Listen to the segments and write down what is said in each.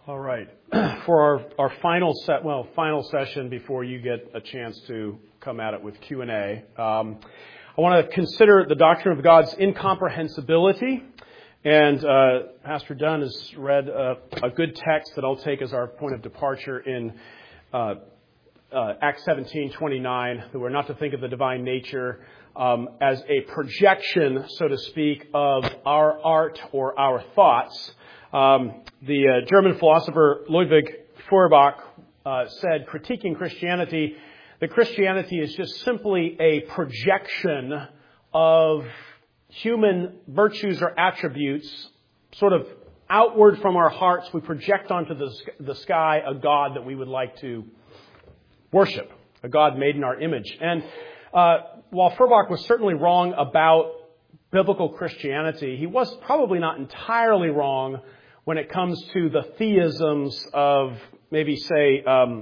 All right. For our final session before you get a chance to come at it with Q&A, I want to consider the doctrine of God's incomprehensibility. And Pastor Dunn has read a good text that I'll take as our point of departure in Acts 17:29, that we're not to think of the divine nature as a projection, so to speak, of our art or our thoughts. The German philosopher Ludwig Feuerbach said, critiquing Christianity, that Christianity is just simply a projection of human virtues or attributes, sort of outward from our hearts. We project onto the sky a God that we would like to worship, a God made in our image. And while Feuerbach was certainly wrong about biblical Christianity, he was probably not entirely wrong when it comes to the theisms of maybe, say,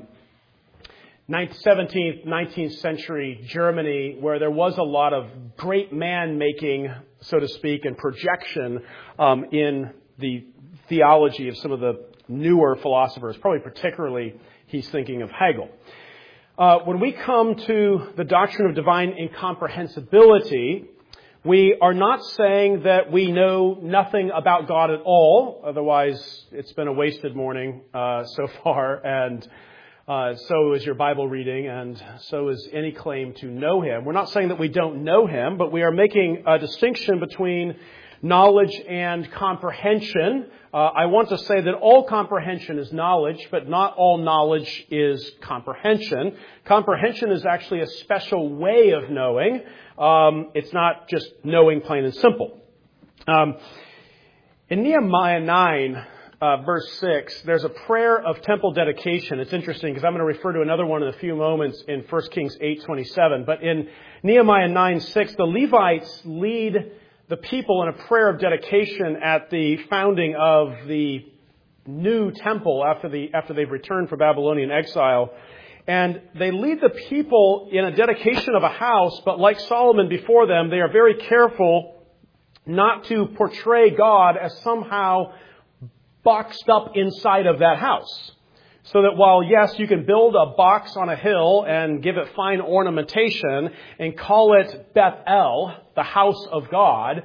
17th, 19th century Germany, where there was a lot of great man-making, so to speak, and projection in the theology of some of the newer philosophers. Probably particularly he's thinking of Hegel. When we come to the doctrine of divine incomprehensibility, we are not saying that we know nothing about God at all. Otherwise, it's been a wasted morning so far, and so is your Bible reading, and so is any claim to know Him. We're not saying that we don't know Him, but we are making a distinction between knowledge and comprehension. I want to say that all comprehension is knowledge, but not all knowledge is comprehension. Comprehension is actually a special way of knowing. It's not just knowing plain and simple. In Nehemiah 9, verse 6, there's a prayer of temple dedication. It's interesting because I'm going to refer to another one in a few moments in 1 Kings 8:27. But in Nehemiah 9:6, the Levites lead the people in a prayer of dedication at the founding of the new temple after they've returned from Babylonian exile. And they lead the people in a dedication of a house, but like Solomon before them, they are very careful not to portray God as somehow boxed up inside of that house. So that while, yes, you can build a box on a hill and give it fine ornamentation and call it Bethel, the house of God,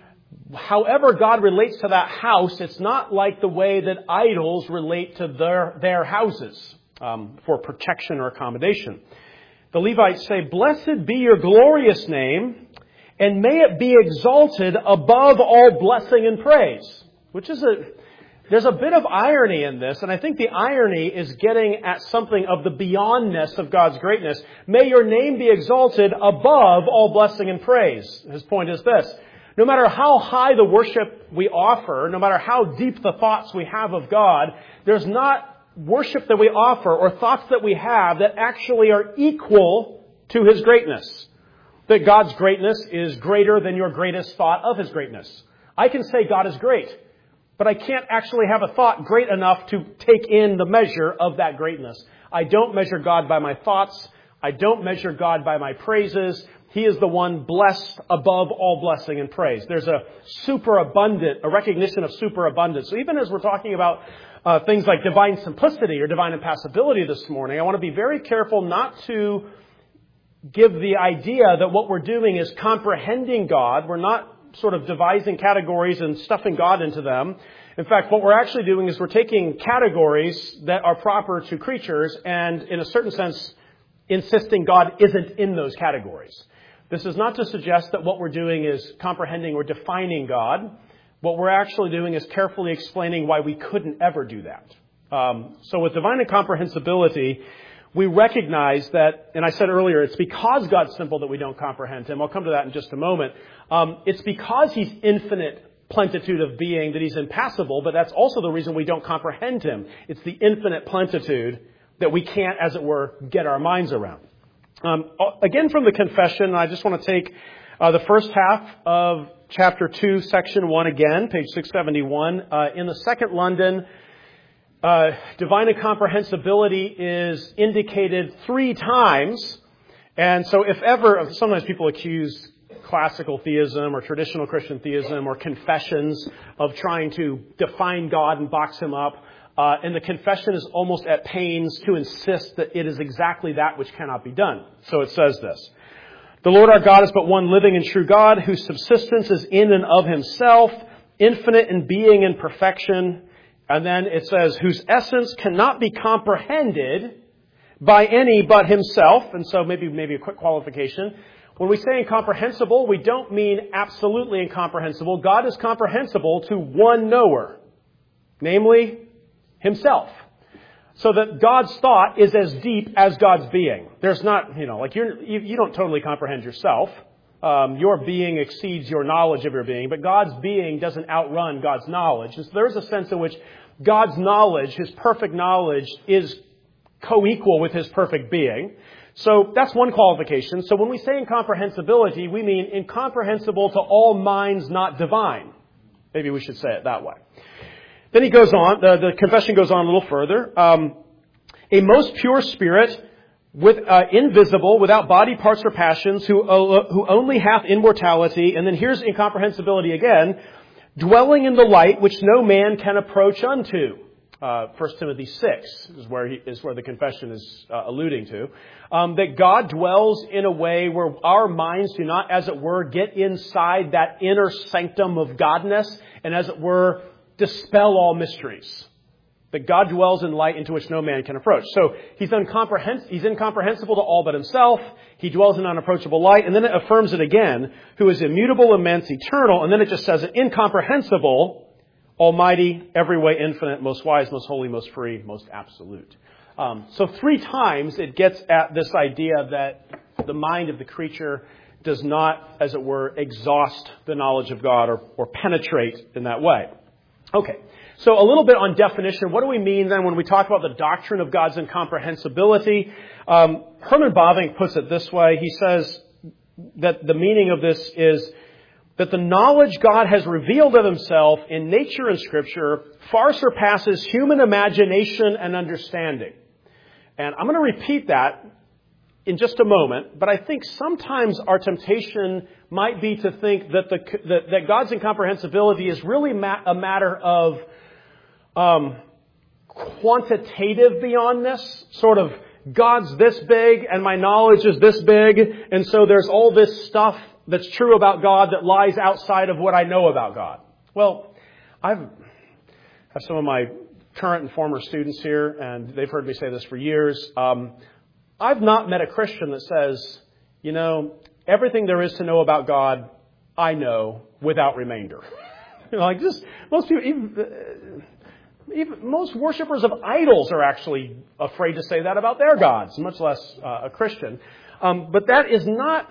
however God relates to that house, it's not like the way that idols relate to their houses for protection or accommodation. The Levites say, "Blessed be your glorious name, and may it be exalted above all blessing and praise." Which is there's a bit of irony in this, and I think the irony is getting at something of the beyondness of God's greatness. May your name be exalted above all blessing and praise. His point is this: no matter how high the worship we offer, no matter how deep the thoughts we have of God, there's not worship that we offer or thoughts that we have that actually are equal to His greatness. That God's greatness is greater than your greatest thought of His greatness. I can say God is great, but I can't actually have a thought great enough to take in the measure of that greatness. I don't measure God by my thoughts. I don't measure God by my praises. He is the one blessed above all blessing and praise. There's a recognition of superabundance. So even as we're talking about things like divine simplicity or divine impassibility this morning, I want to be very careful not to give the idea that what we're doing is comprehending God. We're not sort of devising categories and stuffing God into them. In fact, what we're actually doing is we're taking categories that are proper to creatures and, in a certain sense, insisting God isn't in those categories. This is not to suggest that what we're doing is comprehending or defining God. What we're actually doing is carefully explaining why we couldn't ever do that. So with divine incomprehensibility, we recognize that, and I said earlier, it's because God's simple that we don't comprehend Him. I'll come to that in just a moment. It's because He's infinite plenitude of being that He's impassible, but that's also the reason we don't comprehend Him. It's the infinite plenitude that we can't, as it were, get our minds around. Again, from the confession, I just want to take the first half of chapter 2, section 1 again, page 671. In the Second London, divine incomprehensibility is indicated 3 times. And so sometimes people accuse classical theism or traditional Christian theism or confessions of trying to define God and box Him up. And the confession is almost at pains to insist that it is exactly that which cannot be done. So it says this. The Lord our God is but one living and true God, whose subsistence is in and of himself, infinite in being and perfection. And then it says, whose essence cannot be comprehended by any but himself. And so maybe a quick qualification. When we say incomprehensible, we don't mean absolutely incomprehensible. God is comprehensible to one knower, namely himself. So that God's thought is as deep as God's being. There's not, you don't totally comprehend yourself. Your being exceeds your knowledge of your being, but God's being doesn't outrun God's knowledge. And so there's a sense in which God's knowledge, his perfect knowledge, is co-equal with his perfect being. So that's one qualification. So when we say incomprehensibility, we mean incomprehensible to all minds not divine. Maybe we should say it that way. Then he goes on, the confession goes on a little further. A most pure spirit, invisible, without body parts or passions, who only hath immortality. And then here's incomprehensibility again, dwelling in the light which no man can approach unto. 1 Timothy 6 is where the confession is alluding to. That God dwells in a way where our minds do not, as it were, get inside that inner sanctum of Godness and, as it were, dispel all mysteries. That God dwells in light into which no man can approach. So he's incomprehensible to all but himself. He dwells in unapproachable light. And then it affirms it again, who is immutable, immense, eternal. And then it just says it, incomprehensible, almighty, every way infinite, most wise, most holy, most free, most absolute. So 3 times it gets at this idea that the mind of the creature does not, as it were, exhaust the knowledge of God or penetrate in that way. Okay, so a little bit on definition. What do we mean then when we talk about the doctrine of God's incomprehensibility? Herman Bavinck puts it this way. He says that the meaning of this is that the knowledge God has revealed of himself in nature and Scripture far surpasses human imagination and understanding. And I'm going to repeat that in just a moment, but I think sometimes our temptation might be to think that that God's incomprehensibility is really a matter of quantitative beyondness, sort of God's this big and my knowledge is this big, and so there's all this stuff that's true about God that lies outside of what I know about God. Well, I have some of my current and former students here, and they've heard me say this for years. I've not met a Christian that says, everything there is to know about God, I know without remainder. Most people, even most worshipers of idols are actually afraid to say that about their gods, much less a Christian. But that is not...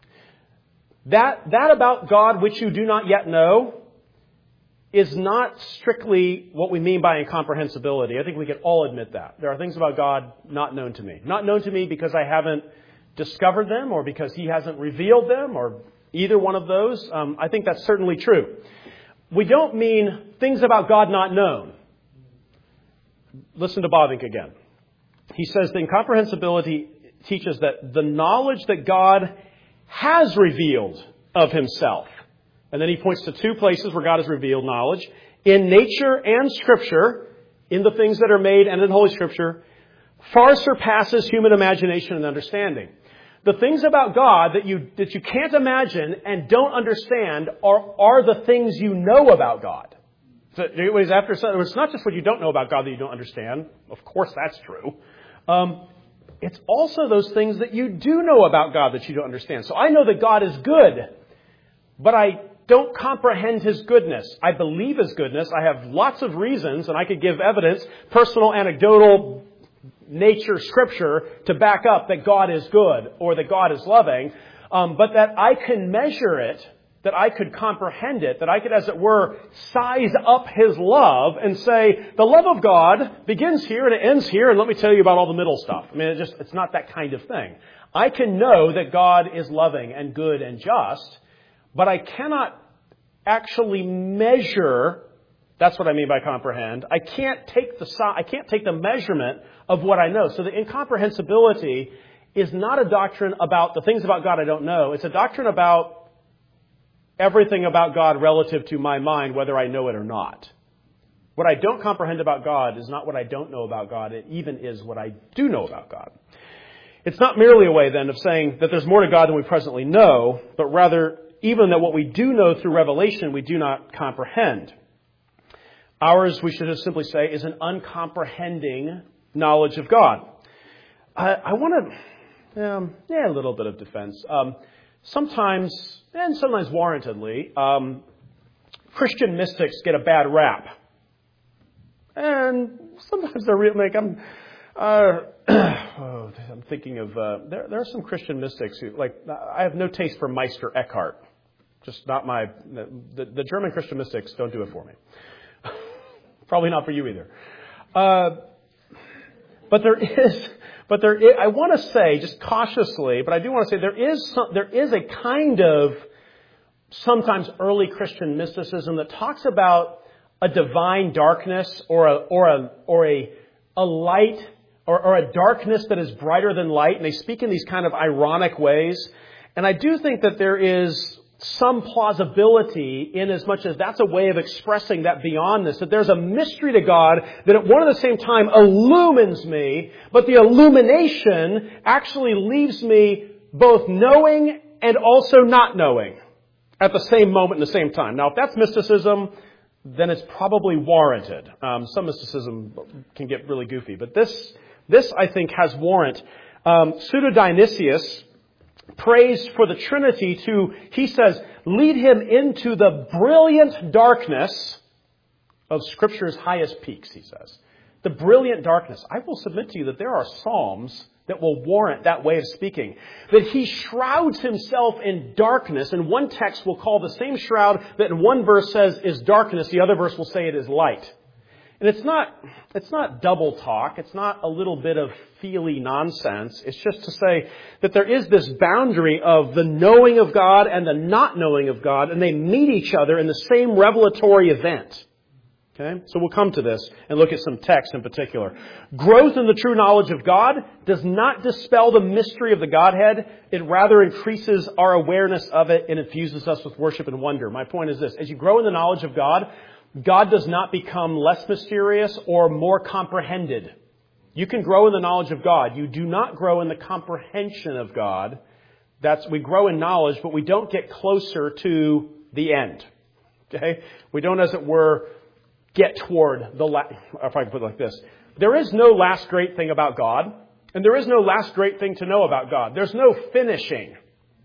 That about God which you do not yet know is not strictly what we mean by incomprehensibility. I think we can all admit that. There are things about God not known to me. Not known to me because I haven't discovered them or because he hasn't revealed them or either one of those. I think that's certainly true. We don't mean things about God not known. Listen to Bavinck again. He says the incomprehensibility teaches that the knowledge that God has revealed of himself. And then he points to 2 places where God has revealed knowledge. In nature and Scripture, in the things that are made and in Holy Scripture, far surpasses human imagination and understanding. The things about God that you can't imagine and don't understand are the things you know about God. So it's not just what you don't know about God that you don't understand. Of course, that's true. It's also those things that you do know about God that you don't understand. So I know that God is good, but I don't comprehend his goodness. I believe his goodness. I have lots of reasons, and I could give evidence, personal, anecdotal, nature, Scripture, to back up that God is good or that God is loving, but that I can measure it, that I could comprehend it, that I could, as it were, size up his love and say, the love of God begins here and it ends here, and let me tell you about all the middle stuff. I mean, it's not that kind of thing. I can know that God is loving and good and just, but I cannot actually measure. That's what I mean by comprehend. I can't take the measurement of what I know. So the incomprehensibility is not a doctrine about the things about God I don't know. It's a doctrine about everything about God relative to my mind, whether I know it or not. What I don't comprehend about God is not what I don't know about God. It even is what I do know about God. It's not merely a way, then, of saying that there's more to God than we presently know, but rather even that what we do know through revelation, we do not comprehend. Ours, we should just simply say, is an uncomprehending knowledge of God. I want to, a little bit of defense. Sometimes, and sometimes warrantedly, Christian mystics get a bad rap. And sometimes they're real, I'm thinking of, there are some Christian mystics who, I have no taste for Meister Eckhart. Just not the German Christian mystics don't do it for me. Probably not for you either. But there is, I want to say, just cautiously, but I do want to say there is a kind of sometimes early Christian mysticism that talks about a divine darkness or a light or a darkness that is brighter than light, and they speak in these kind of ironic ways. And I do think that there is some plausibility in as much as that's a way of expressing that beyondness, that there's a mystery to God that at one and the same time illumines me, but the illumination actually leaves me both knowing and also not knowing at the same moment and the same time. Now, if that's mysticism, then it's probably warranted. Some mysticism can get really goofy, but this I think has warrant. Pseudo-Dionysius prays for the Trinity he says, lead him into the brilliant darkness of Scripture's highest peaks, he says. The brilliant darkness. I will submit to you that there are psalms that will warrant that way of speaking. That he shrouds himself in darkness, and one text will call the same shroud that in one verse says is darkness, the other verse will say it is light. And it's not double talk. It's not a little bit of feely nonsense. It's just to say that there is this boundary of the knowing of God and the not knowing of God, and they meet each other in the same revelatory event. Okay? So we'll come to this and look at some texts in particular. Growth in the true knowledge of God does not dispel the mystery of the Godhead. It rather increases our awareness of it and infuses us with worship and wonder. My point is this. As you grow in the knowledge of God, God does not become less mysterious or more comprehended. You can grow in the knowledge of God. You do not grow in the comprehension of God. We grow in knowledge, but we don't get closer to the end. Okay? We don't, as it were, get toward if I can put it like this. There is no last great thing about God, and there is no last great thing to know about God. There's no finishing.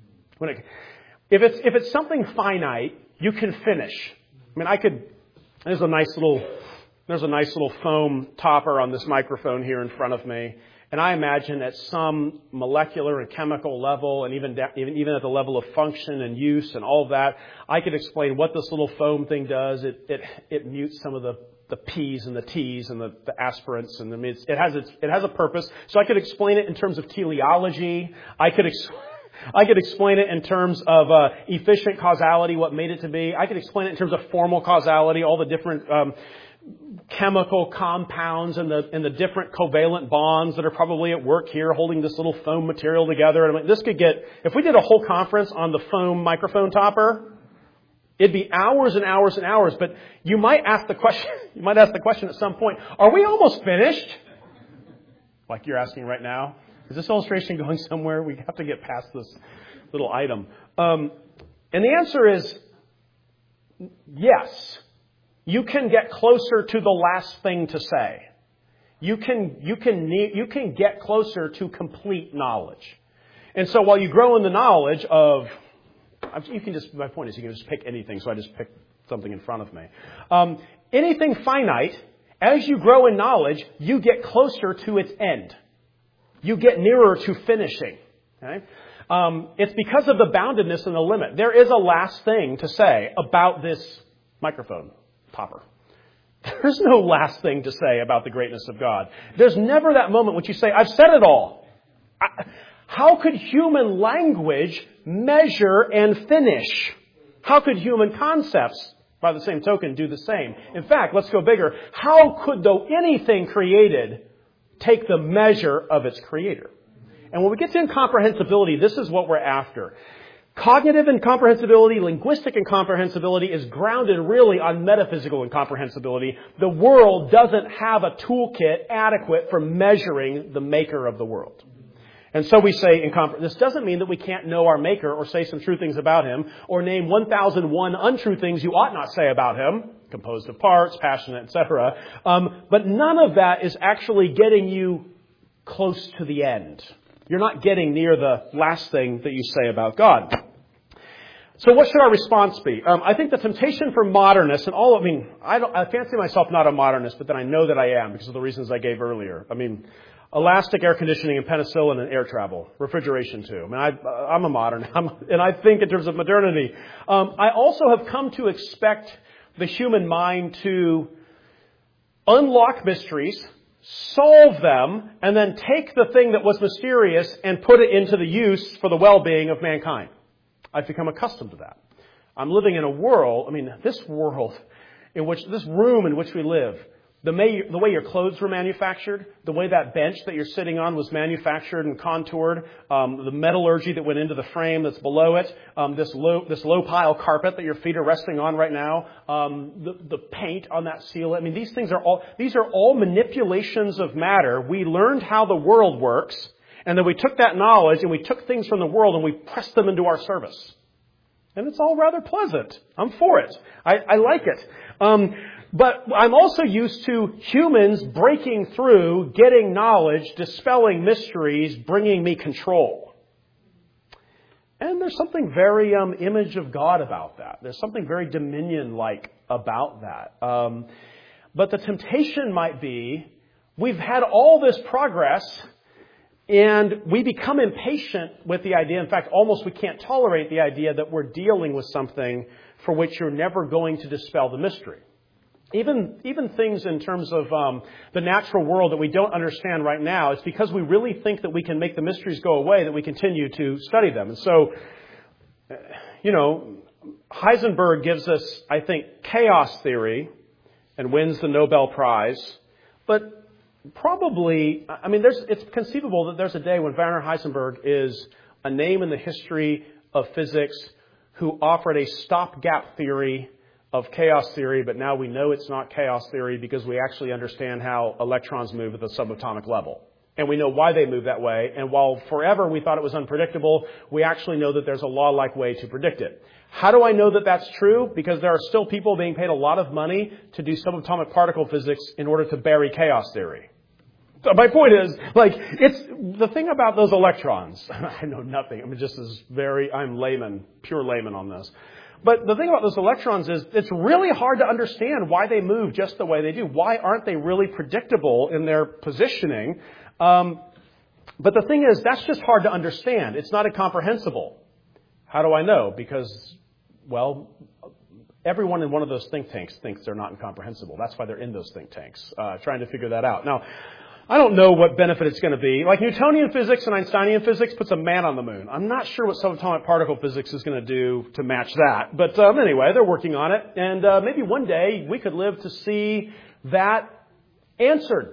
If it's something finite, you can finish. There's a nice little foam topper on this microphone here in front of me. And I imagine at some molecular and chemical level, and even at the level of function and use and all of that, I could explain what this little foam thing does. It mutes some of the P's and the T's and the aspirants, and it has a purpose. So I could explain it in terms of teleology. I could explain it in terms of efficient causality, what made it to be. I could explain it in terms of formal causality, all the different chemical compounds and the different covalent bonds that are probably at work here holding this little foam material together. And this could get, if we did a whole conference on the foam microphone topper, it'd be hours and hours and hours. But you might ask the question at some point, are we almost finished? Like you're asking right now. Is this illustration going somewhere? We have to get past this little item. And the answer is yes. You can get closer to the last thing to say. You can get closer to complete knowledge. And so while you grow in the knowledge of, my point is you can just pick anything, so I just picked something in front of me. Anything finite, as you grow in knowledge, you get closer to its end. You get nearer to finishing. Okay? It's because of the boundedness and the limit. There is a last thing to say about this microphone topper. There's no last thing to say about the greatness of God. There's never that moment when you say, I've said it all. How could human language measure and finish? How could human concepts, by the same token, do the same? In fact, let's go bigger. How could, though anything created, take the measure of its creator? And when we get to incomprehensibility, this is what we're after. Cognitive incomprehensibility, linguistic incomprehensibility is grounded really on metaphysical incomprehensibility. The world doesn't have a toolkit adequate for measuring the maker of the world. And so we say, this doesn't mean that we can't know our Maker or say some true things about Him or name 1,001 untrue things you ought not say about Him, composed of parts, passionate, etc. But none of that is actually getting you close to the end. You're not getting near the last thing that you say about God. So what should our response be? I think the temptation for modernists, and I fancy myself not a modernist, but then I know that I am because of the reasons I gave earlier. Elastic air conditioning and penicillin and air travel, refrigeration too. I'm a modern, and I think in terms of modernity. I also have come to expect the human mind to unlock mysteries, solve them, and then take the thing that was mysterious and put it into the use for the well-being of mankind. I've become accustomed to that. I'm living in a world, this room in which we live, the way your clothes were manufactured, the way that bench that you're sitting on was manufactured and contoured, the metallurgy that went into the frame that's below it, this low pile carpet that your feet are resting on right now, the paint on that ceiling. These are all manipulations of matter. We learned how the world works, and then we took that knowledge and we took things from the world and we pressed them into our service. And it's all rather pleasant. I'm for it. I like it. But I'm also used to humans breaking through, getting knowledge, dispelling mysteries, bringing me control. And there's something very image of God about that. There's something very dominion-like about that. But the temptation might be, we've had all this progress, and we become impatient with the idea. In fact, almost we can't tolerate the idea that we're dealing with something for which you're never going to dispel the mystery. Even things in terms of the natural world that we don't understand right now, it's because we really think that we can make the mysteries go away that we continue to study them. And so, Heisenberg gives us, I think, chaos theory and wins the Nobel Prize. But probably, it's conceivable that there's a day when Werner Heisenberg is a name in the history of physics who offered a stopgap theory of chaos theory, but now we know it's not chaos theory because we actually understand how electrons move at the subatomic level. And we know why they move that way. And while forever we thought it was unpredictable, we actually know that there's a law-like way to predict it. How do I know that that's true? Because there are still people being paid a lot of money to do subatomic particle physics in order to bury chaos theory. So my point is, it's the thing about those electrons. I know nothing. I'm layman, pure layman on this. But the thing about those electrons is it's really hard to understand why they move just the way they do. Why aren't they really predictable in their positioning? But the thing is, that's just hard to understand. It's not incomprehensible. How do I know? Because, everyone in one of those think tanks thinks they're not incomprehensible. That's why they're in those think tanks, trying to figure that out. Now, I don't know what benefit it's going to be. Like Newtonian physics and Einsteinian physics puts a man on the moon. I'm not sure what subatomic particle physics is going to do to match that. But anyway, they're working on it. And maybe one day we could live to see that answered.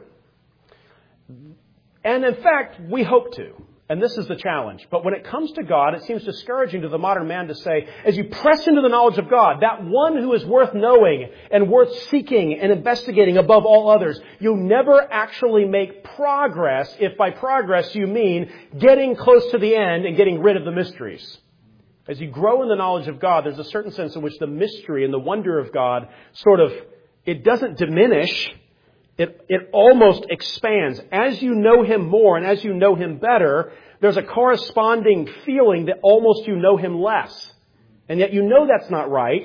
And in fact, we hope to. And this is the challenge. But when it comes to God, it seems discouraging to the modern man to say, as you press into the knowledge of God, that one who is worth knowing and worth seeking and investigating above all others, you never actually make progress if by progress you mean getting close to the end and getting rid of the mysteries. As you grow in the knowledge of God, there's a certain sense in which the mystery and the wonder of God it doesn't diminish. It almost expands. As you know Him more and as you know Him better, there's a corresponding feeling that almost you know Him less. And yet you know that's not right.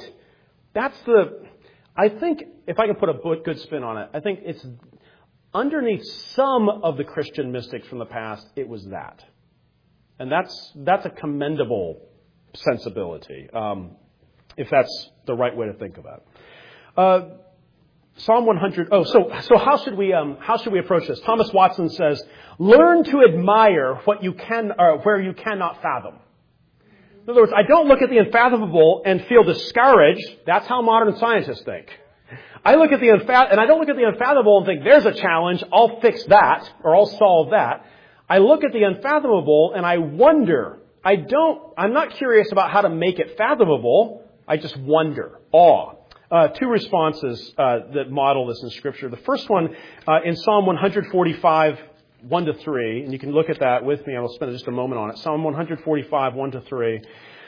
I think, if I can put a good spin on it, I think it's underneath some of the Christian mystics from the past, it was that. And that's a commendable sensibility, if that's the right way to think about it. Psalm 100. So how should we approach this? Thomas Watson says, "Learn to admire what you can, or where you cannot fathom." In other words, I don't look at the unfathomable and feel discouraged. That's how modern scientists think. I look at and I don't look at the unfathomable and think, "There's a challenge. I'll fix that or I'll solve that." I look at the unfathomable and I wonder I'm not curious about how to make it fathomable. I just wonder, awe. Two responses that model this in Scripture. The first one in Psalm 145, 1 to 3, and you can look at that with me. I will spend just a moment on it. Psalm 145, 1 to 3.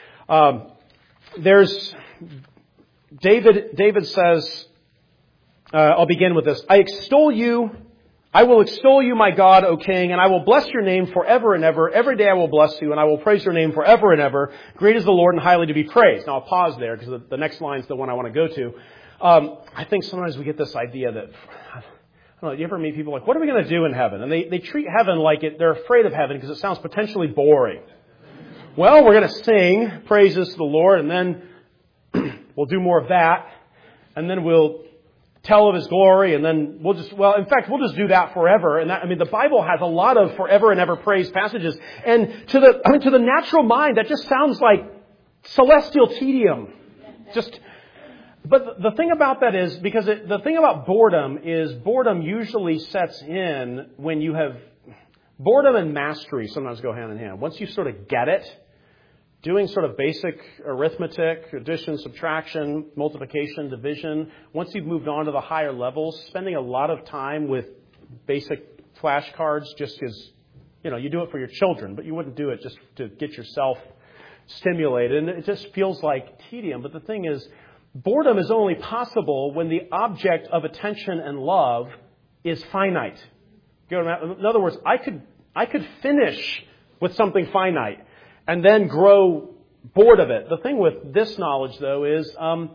There's David says, I'll begin with this. I will extol you, my God, O King, and I will bless your name forever and ever. Every day I will bless you, and I will praise your name forever and ever. Great is the Lord and highly to be praised. Now I'll pause there because the next line is the one I want to go to. I think sometimes we get this idea that, I don't know, you ever meet people like, what are we going to do in heaven? And they treat heaven like they're afraid of heaven because it sounds potentially boring. Well, we're going to sing praises to the Lord, and then we'll do more of that, and then we'll tell of His glory, and then we'll just do that forever. And the Bible has a lot of forever and ever praise passages. And to the natural mind, that just sounds like celestial tedium. But the thing about that is, because the thing about boredom is boredom usually sets in when you have, boredom and mastery sometimes go hand in hand. Once you sort of get it, doing sort of basic arithmetic, addition, subtraction, multiplication, division, once you've moved on to the higher levels, spending a lot of time with basic flashcards just because, you do it for your children, but you wouldn't do it just to get yourself stimulated. And it just feels like tedium. But the thing is, boredom is only possible when the object of attention and love is finite. In other words, I could finish with something finite and then grow bored of it. The thing with this knowledge, though, is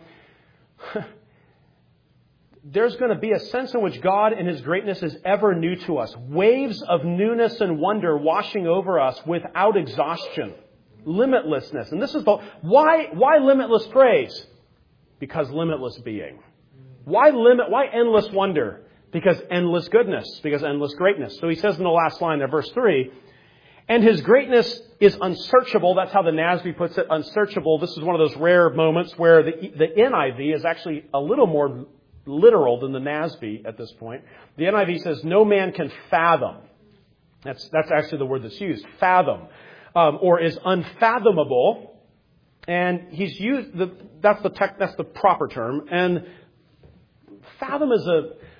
there's going to be a sense in which God and His greatness is ever new to us. Waves of newness and wonder washing over us without exhaustion. Limitlessness. And this is why limitless praise? Because limitless being. Why endless wonder? Because endless goodness. Because endless greatness. So he says in the last line of verse 3, and His greatness is unsearchable. That's how the NASB puts it, unsearchable. This is one of those rare moments where the NIV is actually a little more literal than the NASB at this point. The NIV says, no man can fathom. That's actually the word that's used, fathom, or is unfathomable. And he's used, that's the proper term. And fathom is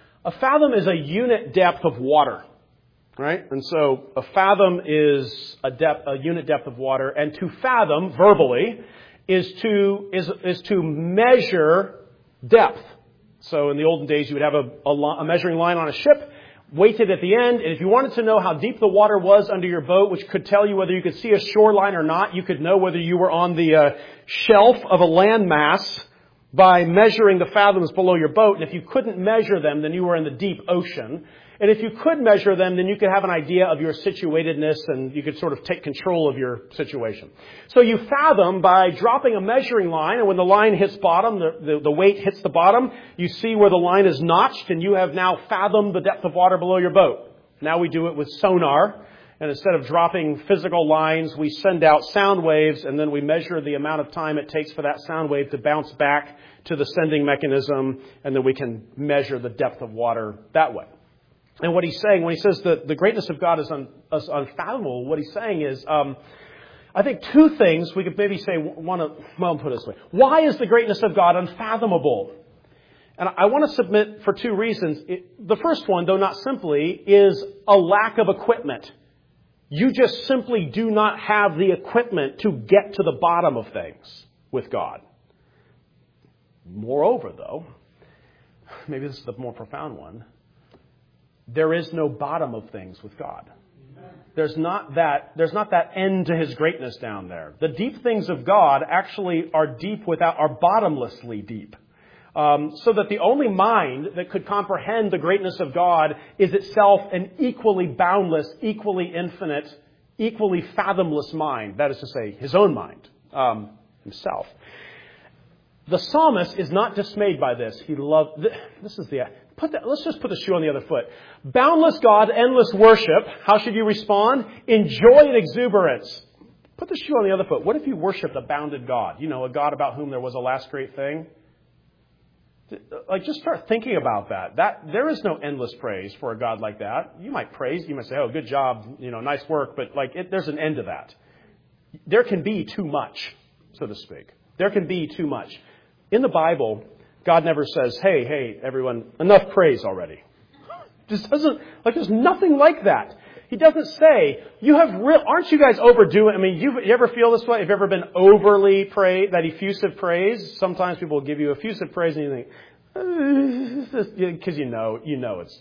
a unit depth of water. Right? And so a fathom is a unit depth of water, and to fathom verbally is to measure depth. So in the olden days, you would have a measuring line on a ship, weighted at the end, and if you wanted to know how deep the water was under your boat, which could tell you whether you could see a shoreline or not, you could know whether you were on the shelf of a landmass by measuring the fathoms below your boat. And if you couldn't measure them, then you were in the deep ocean. And if you could measure them, then you could have an idea of your situatedness and you could sort of take control of your situation. So you fathom by dropping a measuring line, and when the line hits bottom, the weight hits the bottom, you see where the line is notched, and you have now fathomed the depth of water below your boat. Now we do it with sonar, and instead of dropping physical lines, we send out sound waves, and then we measure the amount of time it takes for that sound wave to bounce back to the sending mechanism, and then we can measure the depth of water that way. And what he's saying, when he says that the greatness of God is unfathomable, what he's saying is, I think two things we could maybe say, put it this way. Why is the greatness of God unfathomable? And I want to submit for two reasons. The first one, though not simply, is a lack of equipment. You just simply do not have the equipment to get to the bottom of things with God. Moreover, though, maybe this is the more profound one, there is no bottom of things with God. There's not that end to His greatness down there. The deep things of God actually are bottomlessly deep. So that the only mind that could comprehend the greatness of God is itself an equally boundless, equally infinite, equally fathomless mind. That is to say, His own mind, Himself. The psalmist is not dismayed by this. Let's just put the shoe on the other foot. Boundless God, endless worship. How should you respond? In joy and exuberance. Put the shoe on the other foot. What if you worshiped a bounded God? A God about whom there was a last great thing? Just start thinking about that. There is no endless praise for a God like that. You might praise. You might say, oh, good job. Nice work. But there's an end to that. there can be too much, so to speak. There can be too much. In the Bible, God never says, hey, everyone, enough praise already. Just doesn't, there's nothing like that. He doesn't say, aren't you guys overdoing? I mean, you ever feel this way? Have you ever been overly praised, that effusive praise? Sometimes people will give you effusive praise and you think, because you know it's,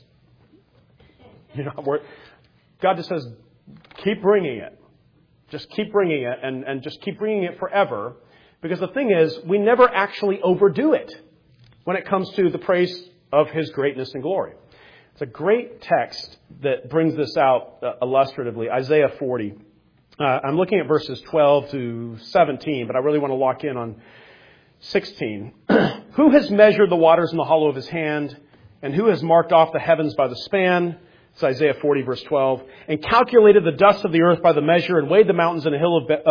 God just says, keep bringing it. Just keep bringing it and just keep bringing it forever. Because the thing is, we never actually overdo it when it comes to the praise of His greatness and glory. It's a great text that brings this out illustratively. Isaiah 40. I'm looking at verses 12 to 17, but I really want to lock in on 16. Who has measured the waters in the hollow of His hand, and who has marked off the heavens by the span? It's Isaiah 40, verse 12. And calculated the dust of the earth by the measure, and weighed the mountains in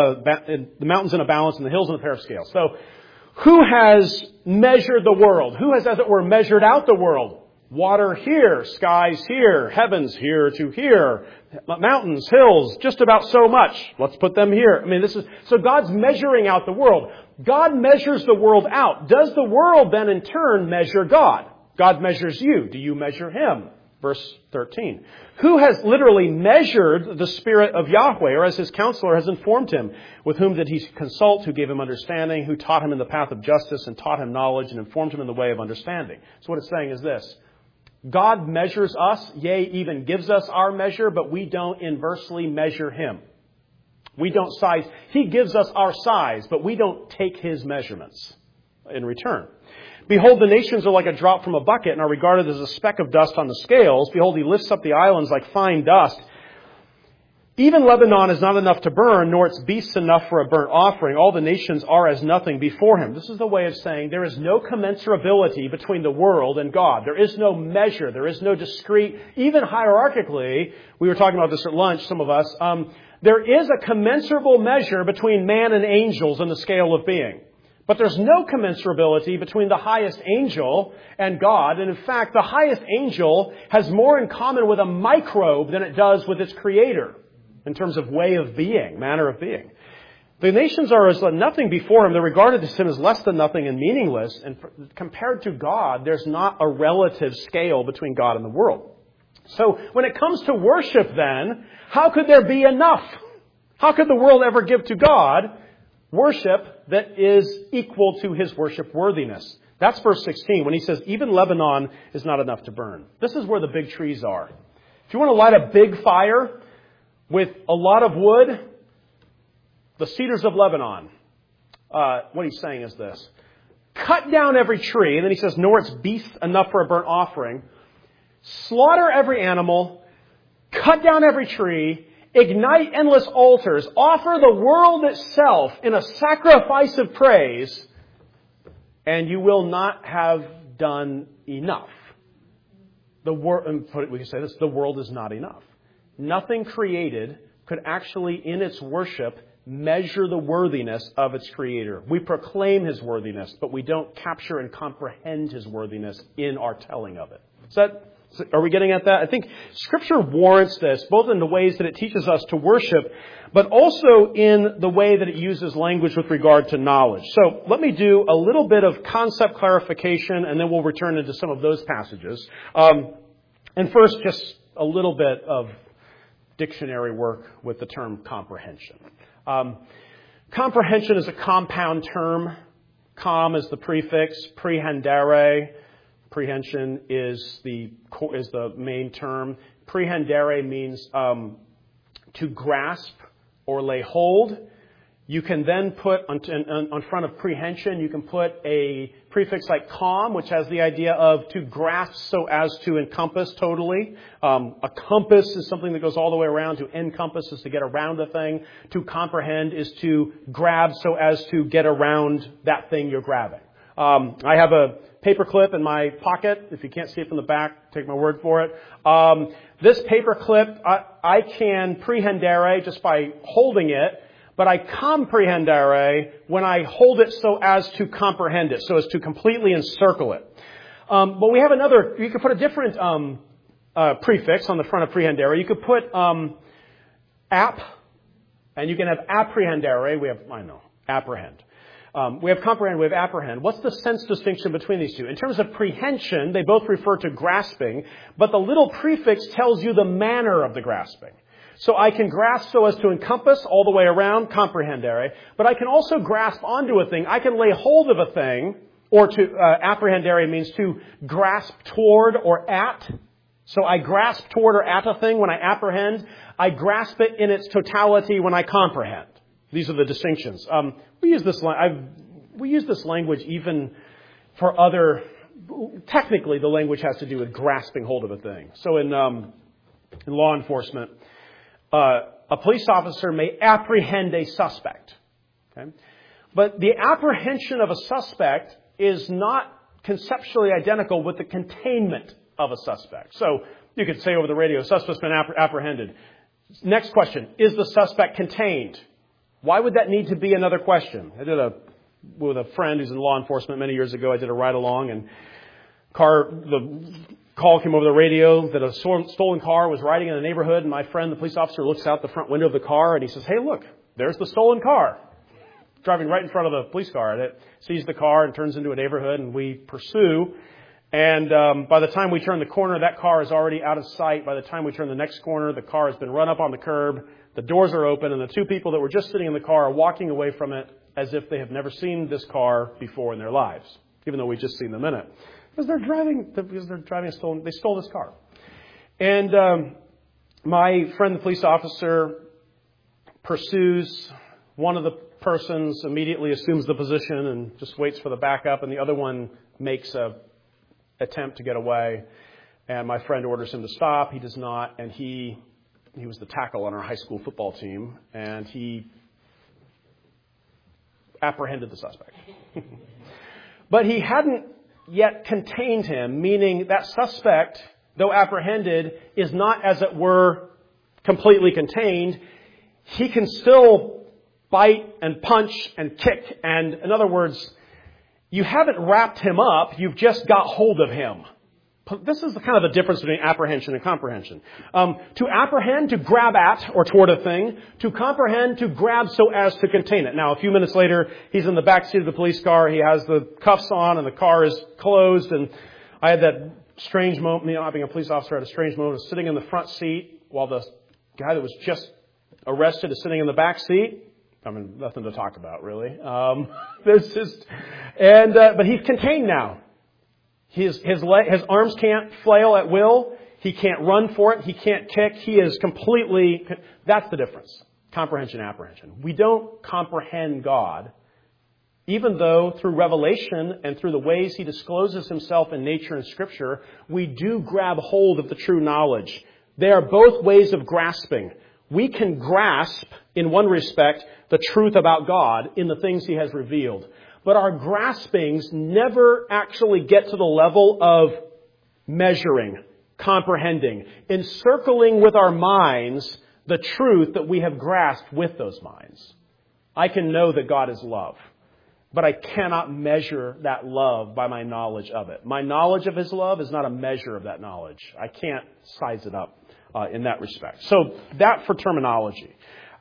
the mountains in a balance, and the hills in a pair of scales. So, who has measured the world? Who has, as it were, measured out the world? Water here, skies here, heavens here to here, mountains, hills, just about so much. Let's put them here. I mean, so God's measuring out the world. God measures the world out. Does the world then in turn measure God? God measures you. Do you measure Him? Verse 13. Who has literally measured the Spirit of Yahweh, or as His counselor has informed him? With whom did He consult? Who gave him understanding? Who taught him in the path of justice and taught him knowledge and informed him in the way of understanding? So what it's saying is this. God measures us, yea, even gives us our measure, but we don't inversely measure Him. We don't size. He gives us our size, but we don't take His measurements in return. Behold, the nations are like a drop from a bucket and are regarded as a speck of dust on the scales. Behold, He lifts up the islands like fine dust. Even Lebanon is not enough to burn, nor its beasts enough for a burnt offering. All the nations are as nothing before Him. This is the way of saying there is no commensurability between the world and God. There is no measure. There is no discrete, even hierarchically. We were talking about this at lunch, some of us. There is a commensurable measure between man and angels in the scale of being. But there's no commensurability between the highest angel and God. And in fact, the highest angel has more in common with a microbe than it does with its creator in terms of way of being, manner of being. The nations are as nothing before Him. They're regarded as Him as less than nothing and meaningless. And compared to God, there's not a relative scale between God and the world. So when it comes to worship then, how could there be enough? How could the world ever give to God worship that is equal to His worship worthiness? That's verse 16 when He says, even Lebanon is not enough to burn. This is where the big trees are. If you want to light a big fire with a lot of wood, the cedars of Lebanon. What He's saying is this. Cut down every tree, and then He says, nor its beasts enough for a burnt offering. Slaughter every animal. Cut down every tree. Ignite endless altars. Offer the world itself in a sacrifice of praise. And you will not have done enough. We can say this, the world is not enough. Nothing created could actually, in its worship, measure the worthiness of its Creator. We proclaim His worthiness, but we don't capture and comprehend His worthiness in our telling of it. Are we getting at that? I think Scripture warrants this, both in the ways that it teaches us to worship, but also in the way that it uses language with regard to knowledge. So let me do a little bit of concept clarification, and then we'll return into some of those passages. And first, just a little bit of dictionary work with the term comprehension. Comprehension is a compound term. Com is the prefix. Prehendere. Prehension is the main term. Prehendere means to grasp or lay hold. You can then put on front of prehension, you can put a prefix like com, which has the idea of to grasp so as to encompass totally. A compass is something that goes all the way around. To encompass is to get around a thing. To comprehend is to grab so as to get around that thing you're grabbing. I have a paperclip in my pocket. If you can't see it from the back, take my word for it. This paperclip, I can prehendere just by holding it. But I comprehendere when I hold it so as to comprehend it, so as to completely encircle it. But we have another, you could put a different prefix on the front of prehendere. You could put ap, And you can have apprehendere. Apprehend. We have comprehend, we have apprehend. What's the sense distinction between these two? In terms of prehension, they both refer to grasping, but the little prefix tells you the manner of the grasping. So I can grasp so as to encompass all the way around, comprehendere, but I can also grasp onto a thing. I can lay hold of a thing, or to apprehendere means to grasp toward or at. So I grasp toward or at a thing when I apprehend. I grasp it in its totality when I comprehend. These are the distinctions. We use this language even for other. Technically, the language has to do with grasping hold of a thing. So in law enforcement, a police officer may apprehend a suspect. Okay? But the apprehension of a suspect is not conceptually identical with the containment of a suspect. So you could say over the radio, suspect's been apprehended. Next question, is the suspect contained? Why would that need to be another question? With a friend who's in law enforcement many years ago, I did a ride-along, and the call came over the radio that a stolen car was riding in the neighborhood, and my friend, the police officer, looks out the front window of the car, and he says, hey, look, there's the stolen car, driving right in front of the police car. And it sees the car and turns into a neighborhood, and we pursue. And by the time we turn the corner, that car is already out of sight. By the time we turn the next corner, the car has been run up on the curb. The doors are open, and the two people that were just sitting in the car are walking away from it as if they have never seen this car before in their lives, even though we've just seen them in it. Because they're driving they stole this car. And my friend, the police officer, pursues one of the persons, immediately assumes the position and just waits for the backup, and the other one makes a attempt to get away. And my friend orders him to stop. He does not, and he was the tackle on our high school football team, and he apprehended the suspect. But he hadn't yet contained him, meaning that suspect, though apprehended, is not, as it were, completely contained. He can still bite and punch and kick, and in other words, you haven't wrapped him up, you've just got hold of him. This is kind of the difference between apprehension and comprehension. To apprehend, to grab at or toward a thing. To comprehend, to grab so as to contain it. Now, a few minutes later, he's in the back seat of the police car. He has the cuffs on and the car is closed. And I had that strange moment, not being a police officer, I had a strange moment of sitting in the front seat while the guy that was just arrested is sitting in the back seat. I mean, nothing to talk about, really. But he's contained now. His arms can't flail at will. He can't run for it. He can't kick. He is completely... That's the difference. Comprehension, apprehension. We don't comprehend God, even though through revelation and through the ways He discloses Himself in nature and Scripture, we do grab hold of the true knowledge. They are both ways of grasping. We can grasp, in one respect, the truth about God in the things He has revealed. But our graspings never actually get to the level of measuring, comprehending, encircling with our minds the truth that we have grasped with those minds. I can know that God is love, but I cannot measure that love by my knowledge of it. My knowledge of His love is not a measure of that knowledge. I can't size it up in that respect. So that for terminology.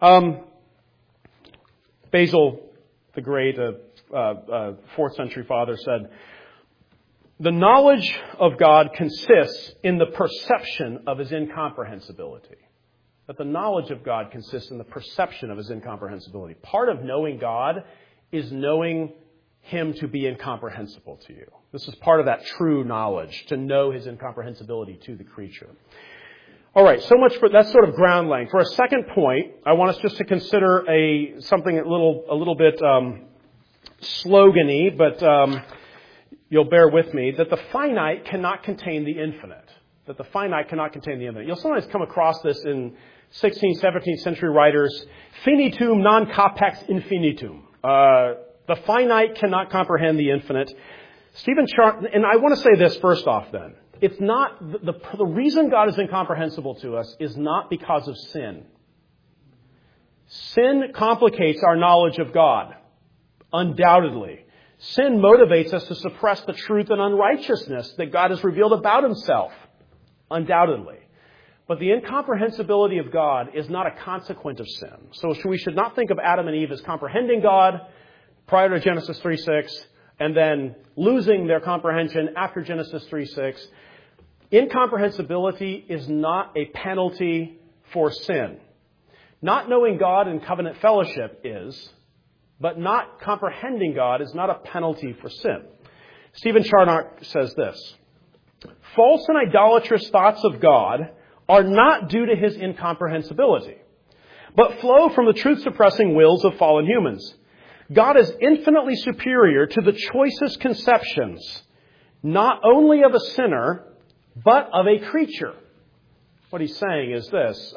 Basil the Great, 4th century father, said, the knowledge of God consists in the perception of His incomprehensibility. That the knowledge of God consists in the perception of His incomprehensibility. Part of knowing God is knowing Him to be incomprehensible to you. This is part of that true knowledge, to know His incomprehensibility to the creature. All right, so much for that sort of ground laying. For a second point, I want us just to consider something a little bit slogany, but you'll bear with me, that the finite cannot contain the infinite. That the finite cannot contain the infinite. You'll sometimes come across this in 16th, 17th century writers. Finitum non capex infinitum. The finite cannot comprehend the infinite. Stephen Sharp, and I want to say this first off then. It's not, the reason God is incomprehensible to us is not because of sin. Sin complicates our knowledge of God. Undoubtedly. Sin motivates us to suppress the truth and unrighteousness that God has revealed about Himself. Undoubtedly. But the incomprehensibility of God is not a consequence of sin. So we should not think of Adam and Eve as comprehending God prior to Genesis 3:6 and then losing their comprehension after Genesis 3:6. Incomprehensibility is not a penalty for sin. Not knowing God in covenant fellowship is, but not comprehending God is not a penalty for sin. Stephen Charnock says this: false and idolatrous thoughts of God are not due to his incomprehensibility, but flow from the truth-suppressing wills of fallen humans. God is infinitely superior to the choicest conceptions, not only of a sinner, but of a creature. What he's saying is this: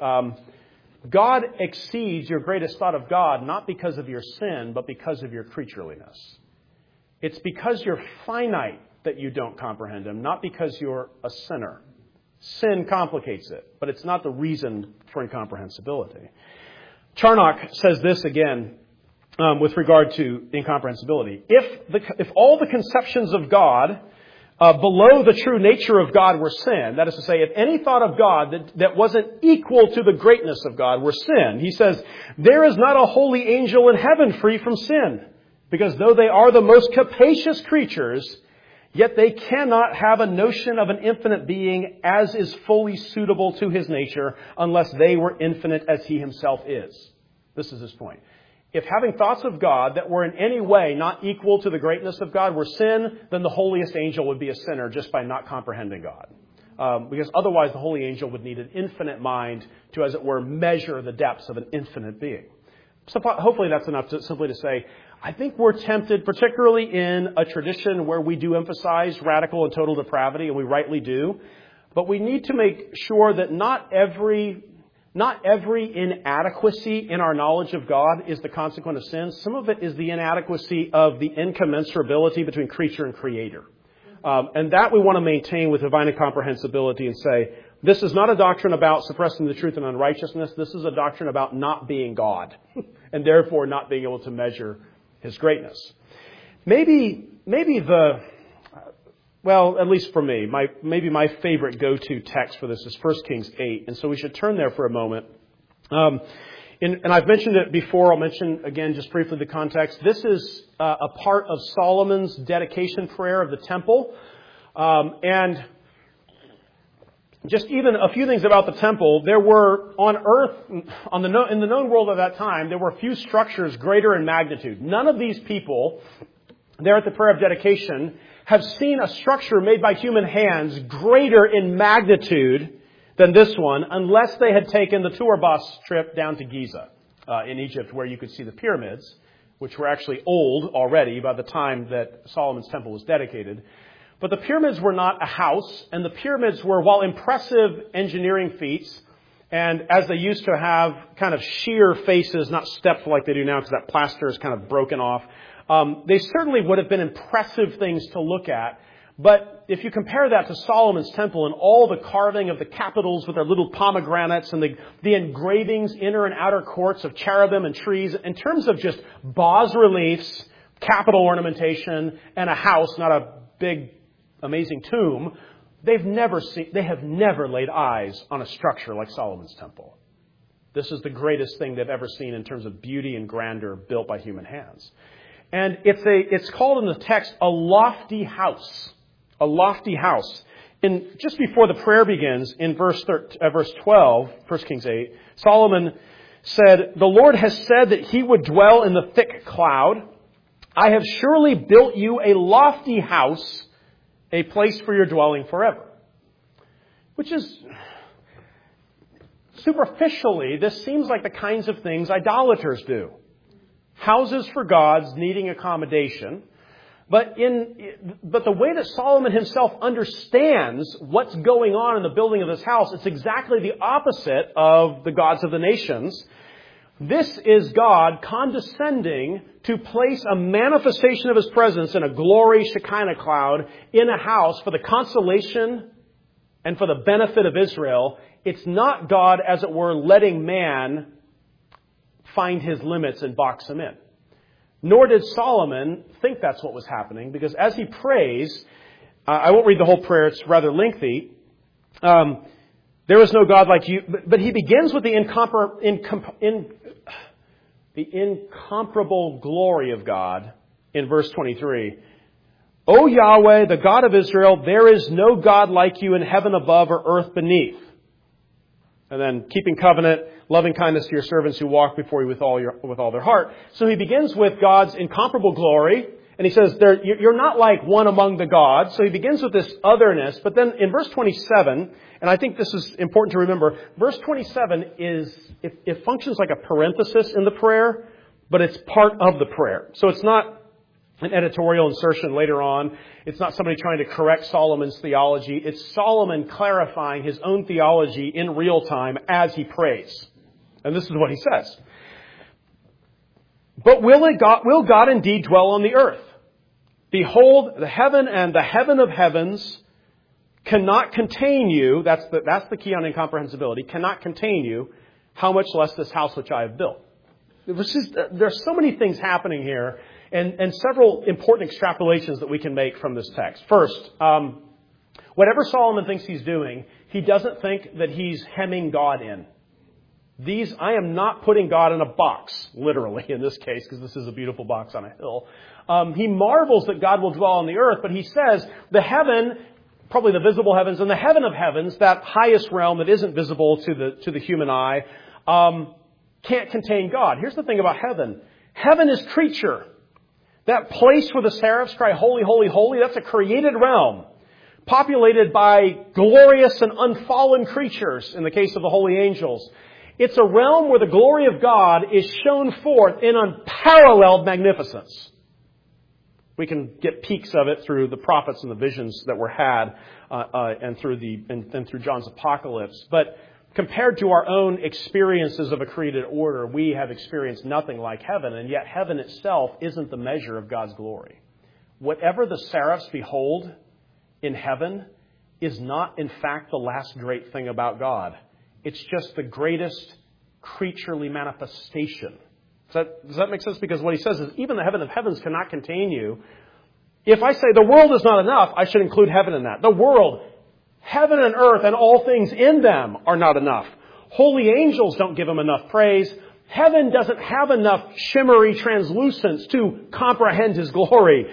God exceeds your greatest thought of God not because of your sin, but because of your creatureliness. It's because you're finite that you don't comprehend Him, not because you're a sinner. Sin complicates it, but it's not the reason for incomprehensibility. Charnock says this again with regard to incomprehensibility. If all the conceptions of God below the true nature of God were sin, that is to say, if any thought of God that wasn't equal to the greatness of God were sin, he says, there is not a holy angel in heaven free from sin, because though they are the most capacious creatures, yet they cannot have a notion of an infinite being as is fully suitable to His nature unless they were infinite as He Himself is. This is his point. If having thoughts of God that were in any way not equal to the greatness of God were sin, then the holiest angel would be a sinner just by not comprehending God. Because otherwise the holy angel would need an infinite mind to, as it were, measure the depths of an infinite being. So hopefully that's enough simply to say, I think we're tempted, particularly in a tradition where we do emphasize radical and total depravity, and we rightly do, but we need to make sure that not every inadequacy in our knowledge of God is the consequence of sin. Some of it is the inadequacy of the incommensurability between creature and creator. And that we want to maintain with divine incomprehensibility and say, this is not a doctrine about suppressing the truth and unrighteousness. This is a doctrine about not being God and therefore not being able to measure His greatness. Well, at least for me, my favorite go-to text for this is 1 Kings 8. And so we should turn there for a moment. And I've mentioned it before. I'll mention again just briefly the context. This is a part of Solomon's dedication prayer of the temple. And just even a few things about the temple. There were on earth, in the known world of that time, there were a few structures greater in magnitude. None of these people there at the prayer of dedication have seen a structure made by human hands greater in magnitude than this one, unless they had taken the tour bus trip down to Giza in Egypt, where you could see the pyramids, which were actually old already by the time that Solomon's temple was dedicated. But the pyramids were not a house, and the pyramids were, while impressive engineering feats, and as they used to have kind of sheer faces, not stepped like they do now because that plaster is kind of broken off, they certainly would have been impressive things to look at. But if you compare that to Solomon's temple and all the carving of the capitals with their little pomegranates and the engravings, inner and outer courts of cherubim and trees, in terms of just bas-reliefs, capital ornamentation, and a house, not a big, amazing tomb, they have never laid eyes on a structure like Solomon's temple. This is the greatest thing they've ever seen in terms of beauty and grandeur built by human hands. And it's called in the text a lofty house. A lofty house. Just before the prayer begins, in verse 12, 1 Kings 8, Solomon said, "The Lord has said that He would dwell in the thick cloud. I have surely built you a lofty house, a place for your dwelling forever." Which is, superficially, this seems like the kinds of things idolaters do. Houses for gods needing accommodation. But the way that Solomon himself understands what's going on in the building of this house, it's exactly the opposite of the gods of the nations. This is God condescending to place a manifestation of His presence in a glory Shekinah cloud in a house for the consolation and for the benefit of Israel. It's not God, as it were, letting man find his limits and box him in. Nor did Solomon think that's what was happening, because as he prays, I won't read the whole prayer, it's rather lengthy. The There is no God like you. But he begins with the incomparable glory of God in verse 23. O Yahweh, the God of Israel, there is no God like you in heaven above or earth beneath. And then keeping covenant, loving kindness to your servants who walk before you with all their heart. So he begins with God's incomparable glory. And he says, you're not like one among the gods. So he begins with this otherness. But then in verse 27, and I think this is important to remember, verse 27 it functions like a parenthesis in the prayer, but it's part of the prayer. So it's not an editorial insertion later on. It's not somebody trying to correct Solomon's theology. It's Solomon clarifying his own theology in real time as he prays. And this is what he says. But will God indeed dwell on the earth? Behold, the heaven and the heaven of heavens cannot contain you. That's the key on incomprehensibility. Cannot contain you. How much less this house which I have built? There's so many things happening here, and several important extrapolations that we can make from this text. First, whatever Solomon thinks he's doing, he doesn't think that he's hemming God in. I am not putting God in a box, literally, in this case, because this is a beautiful box on a hill. He marvels that God will dwell on the earth, but he says the heaven, probably the visible heavens, and the heaven of heavens, that highest realm that isn't visible to the human eye, can't contain God. Here's the thing about heaven. Heaven is creature. That place where the seraphs cry, holy, holy, holy, that's a created realm, populated by glorious and unfallen creatures, in the case of the holy angels. It's a realm where the glory of God is shown forth in unparalleled magnificence. We can get peeks of it through the prophets and the visions that were had, and through John's apocalypse. But compared to our own experiences of a created order, we have experienced nothing like heaven, and yet heaven itself isn't the measure of God's glory. Whatever the seraphs behold in heaven is not, in fact, the last great thing about God. It's just the greatest creaturely manifestation. Does that make sense? Because what he says is, even the heaven of heavens cannot contain you. If I say the world is not enough, I should include heaven in that. The world, heaven and earth and all things in them are not enough. Holy angels don't give him enough praise. Heaven doesn't have enough shimmery translucence to comprehend his glory.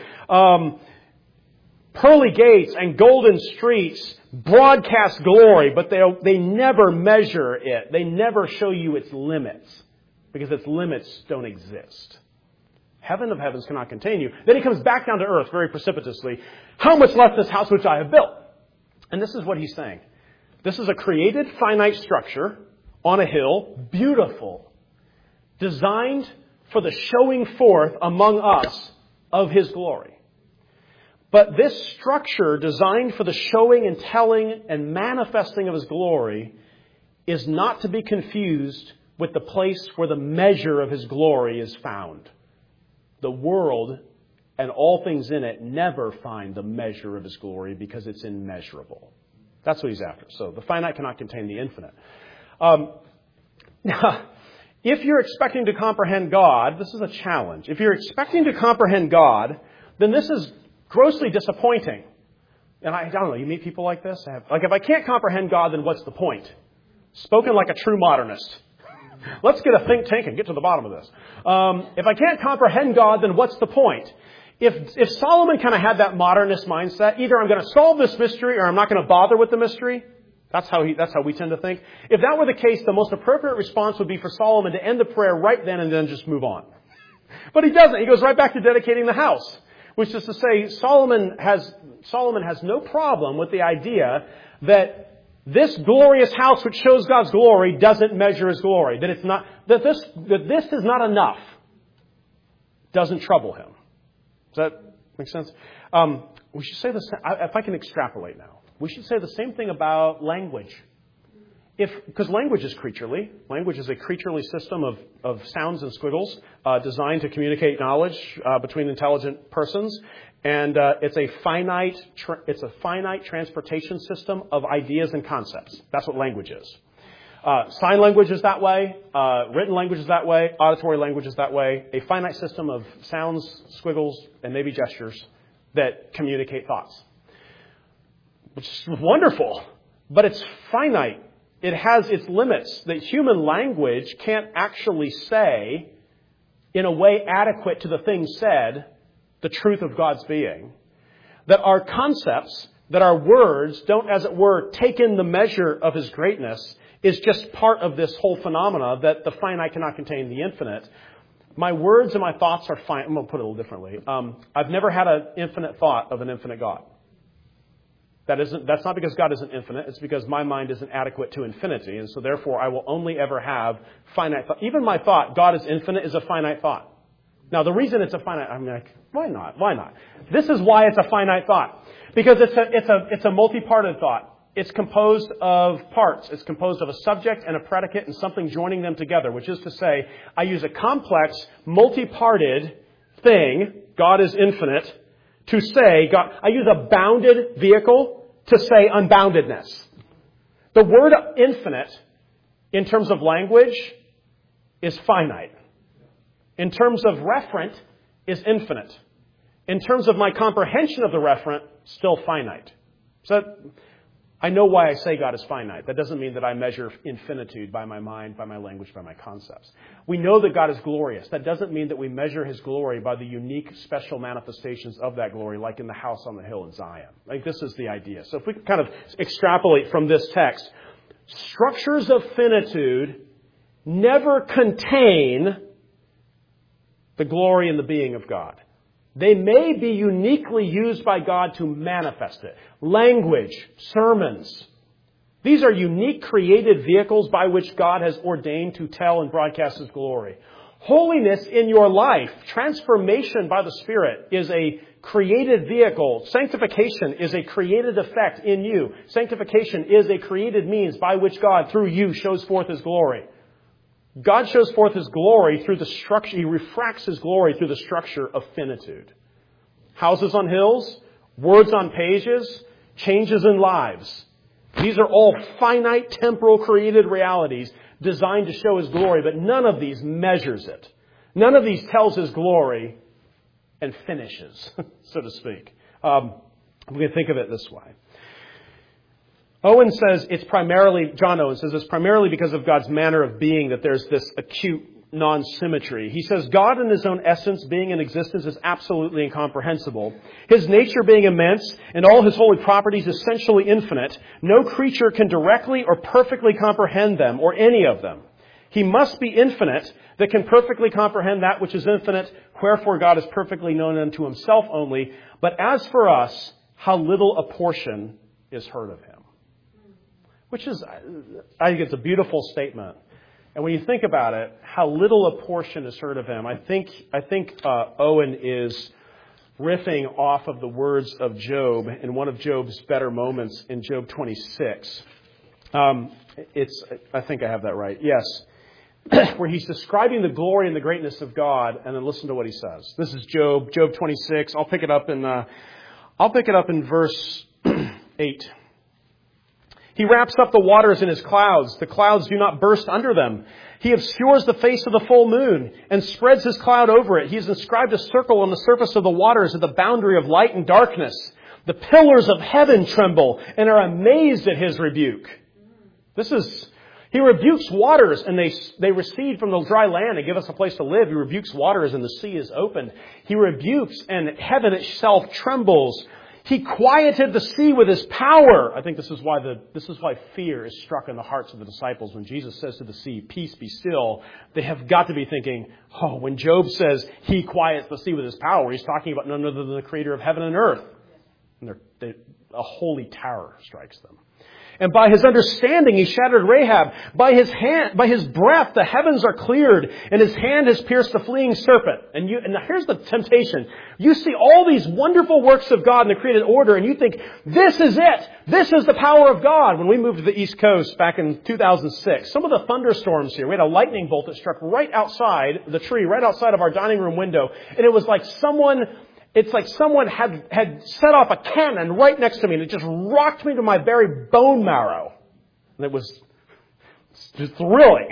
Pearly gates and golden streets broadcast glory, but they never measure it. They never show you its limits, because its limits don't exist. Heaven of heavens cannot contain you. Then he comes back down to earth very precipitously. How much less this house which I have built? And this is what he's saying. This is a created finite structure on a hill, beautiful, designed for the showing forth among us of his glory. But this structure designed for the showing and telling and manifesting of his glory is not to be confused with the place where the measure of his glory is found. The world and all things in it never find the measure of his glory because it's immeasurable. That's what he's after. So the finite cannot contain the infinite. Now, if you're expecting to comprehend God, this is a challenge. If you're expecting to comprehend God, then this is grossly disappointing. And I don't know, you meet people like this? If I can't comprehend God, then what's the point? Spoken like a true modernist. Let's get a think tank and get to the bottom of this. If I can't comprehend God, then what's the point? If Solomon kind of had that modernist mindset, either I'm going to solve this mystery or I'm not going to bother with the mystery. That's how we tend to think. If that were the case, the most appropriate response would be for Solomon to end the prayer right then and then just move on. But he doesn't. He goes right back to dedicating the house, which is to say Solomon has no problem with the idea that this glorious house which shows God's glory doesn't measure his glory. That this is not enough. Doesn't trouble him. Does that make sense? We should say this, if I can extrapolate now, we should say the same thing about language. Because language is creaturely. Language is a creaturely system of sounds and squiggles designed to communicate knowledge between intelligent persons. And it's a finite transportation system of ideas and concepts. That's what language is. Sign language is that way. Written language is that way. Auditory language is that way. A finite system of sounds, squiggles, and maybe gestures that communicate thoughts. Which is wonderful. But it's finite. it has its limits, that human language can't actually say, in a way adequate to the thing said, the truth of God's being. That our concepts, that our words don't, as it were, take in the measure of His greatness, is just part of this whole phenomena that the finite cannot contain the infinite. My words and my thoughts are fine. I'm going to put it a little differently. I've never had an infinite thought of an infinite God. That's not because God isn't infinite. It's because my mind isn't adequate to infinity. And so therefore, I will only ever have finite thought. Even my thought, God is infinite, is a finite thought. Now, the reason it's a finite, I'm like, why not? Why not? This is why it's a finite thought. Because it's a multi-parted thought. It's composed of parts. It's composed of a subject and a predicate and something joining them together, which is to say, I use a complex, multi-parted thing, God is infinite, to say, God, I use a bounded vehicle to say unboundedness. The word infinite, in terms of language, is finite. In terms of referent, is infinite. In terms of my comprehension of the referent, still finite. So I know why I say God is finite. That doesn't mean that I measure infinitude by my mind, by my language, by my concepts. We know that God is glorious. That doesn't mean that we measure His glory by the unique, special manifestations of that glory, like in the house on the hill in Zion. Like, this is the idea. So if we can kind of extrapolate from this text, structures of finitude never contain the glory and the being of God. They may be uniquely used by God to manifest it. Language, sermons. These are unique created vehicles by which God has ordained to tell and broadcast His glory. Holiness in your life, transformation by the Spirit, is a created vehicle. Sanctification is a created effect in you. Sanctification is a created means by which God, through you, shows forth His glory. God shows forth His glory through the structure. He refracts His glory through the structure of finitude. Houses on hills, words on pages, changes in lives. These are all finite, temporal, created realities designed to show His glory, but none of these measures it. None of these tells His glory and finishes, so to speak. We can think of it this way. John Owen says it's primarily because of God's manner of being that there's this acute non-symmetry. He says God in His own essence, being in existence, is absolutely incomprehensible. His nature being immense and all His holy properties essentially infinite, no creature can directly or perfectly comprehend them or any of them. He must be infinite that can perfectly comprehend that which is infinite, wherefore God is perfectly known unto Himself only. But as for us, how little a portion is heard of Him. Which is, I think it's a beautiful statement. And when you think about it, how little a portion is heard of Him, I think Owen is riffing off of the words of Job in one of Job's better moments in Job 26. I think I have that right. Yes. Where he's describing the glory and the greatness of God, and then listen to what he says. This is Job 26. I'll pick it up in verse 8. He wraps up the waters in His clouds. The clouds do not burst under them. He obscures the face of the full moon and spreads His cloud over it. He has inscribed a circle on the surface of the waters at the boundary of light and darkness. The pillars of heaven tremble and are amazed at His rebuke. He rebukes waters and they recede from the dry land and give us a place to live. He rebukes waters and the sea is opened. He rebukes and heaven itself trembles. He quieted the sea with His power. I think this is why fear is struck in the hearts of the disciples. When Jesus says to the sea, peace, be still, they have got to be thinking, when Job says He quiets the sea with His power, he's talking about none other than the Creator of heaven and earth. And a holy terror strikes them. And by His understanding, He shattered Rahab. By His breath, the heavens are cleared, and His hand has pierced the fleeing serpent. And here's the temptation. You see all these wonderful works of God in the created order, and you think, this is it. This is the power of God. When we moved to the East Coast back in 2006, some of the thunderstorms here, we had a lightning bolt that struck right outside the tree, right outside of our dining room window. And it was like someone had set off a cannon right next to me, and it just rocked me to my very bone marrow. And it was just thrilling.